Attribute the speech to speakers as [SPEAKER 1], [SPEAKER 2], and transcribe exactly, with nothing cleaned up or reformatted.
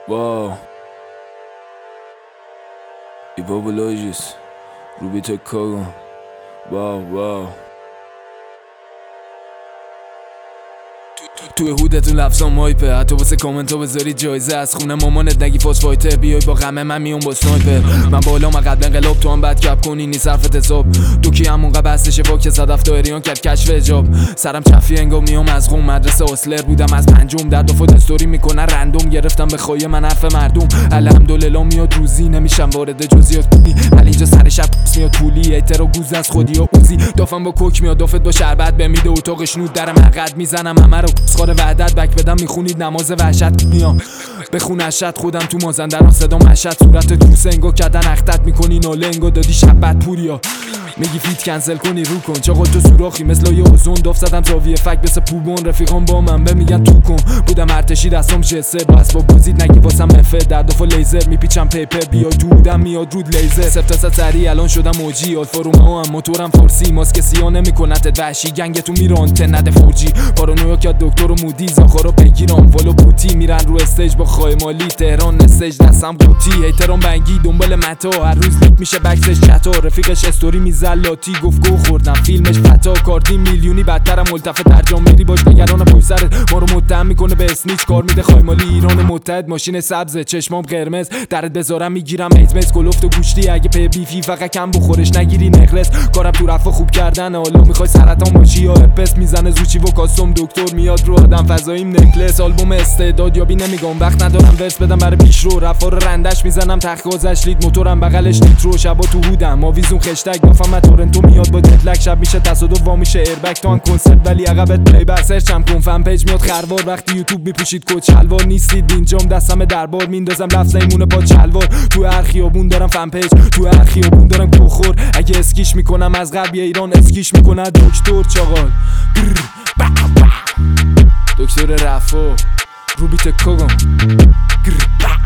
[SPEAKER 1] واو ایبابولوژیس روبیت کاگون واو واو توی هودتون لفظام مایپه، حتی واسه کامنت ها بذاری جایزه. از خونه مامانت نگی فاس فایتر، بیای با غمه من میون با سنایپر. من بالا من قبل انقلاب، تو هم بعد کپ کنی نی صرفت حساب. دوکی همونقدر بستشه با که صدف دایریان کرد کشف اجاب. سرم چفی انگام میام از قوم، مدرسه اصلر بودم از پنجم. در دفعه استوری میکنن رندوم، گرفتم به خواهی من حرف مردم. الحمدلله میاد روزی، نمیشم وارد جزئیات کنی، ولی اینجا سر شب میاد پولی. ایتر و گوز از خودی و اوزی، دافم با کوک میاد، دافت با شربت بمیده. اتاقش نود در مقد میزنم همه رو اسخار وحدت. بک بدم میخونید نماز وحشت میام بخون اشت. خودم تو مازندران صدا مشهد، صورت تو سنگو کردن اختت میکنی نالنگو دادی شبت پوریا. میگی فیت کنسل کنی رو کن، چاقا تو سوراخی مثل یه اوزون. داف زدم زاویه فک بس پوبون، رفیقام با من به میگن تو کن. بودم ارتشی دستم جسه، بس با گزید نگی واسم مفه. در دفعه لیزر میپیچم پیپر، بیای تو بودم میاد رود لیزر. سفت سری الان شدم موجی، آلفا رومئو هم موتورم فورسی. ماسک سیاه نمیکنت وحشی، گنگتون میران تنده فورجی. پارانویا که دکتر و مودی، زاخارو بگیرم والو بوتی. میرن رو استیج با خای مالی، تهران استیج دستم قوطی. هیترام بنگی دنبال متا، هر روز لیک میشه بکسش چتا. رفیقش استوری میزلاتی گفت گو خوردم فیلمش فتا. کارتی میلیونی بدترم ملتفه ترجام میری باش نگران پشت سرت. ما رو متهم میکنه به اسنیچ، کار میده خای مالی ایران متحد. ماشین سبز چشمام قرمز، درت بذارم میگیرم ایزمز. کلفت و گوشتی اگه په بیفی فقط کم بخورش نگیری نقرس. کارم تو رفع خوب کردن، حالا میخوای سرطان باشی یا هرپس. میزنه زوچی و کاستوم، دکتر میاد رو آدم فضاییم نکلس. آلبوم استعداد یابی نمیگم، وقت ندارم ورس بدم برای پیشرو. رفا رو رندش میزنم تخگازش لید، موتورم بغلش نیترو. شبا تو هودم آویزون خشتک، بافم تورنتو میاد با جتلک. شب میشه تصادف وا میشه ایربک، تو هم کنسرت ولی عقبت پلی بر سرچم کن. فن پیج میاد خروار، وقتی یوتیوب میپوشید کت شلوار. نیستید اینجام دستم دربار، میندازم لفظ ایمونه با چلوار. تو هر خیابون دارم فن پیج، تو هر خیابون دارم کوخور. اگه اسکیش میکنم از غرب ایران، اسکیش میکنه دکتر چاقال. دکتر رفا روبیت کاگون.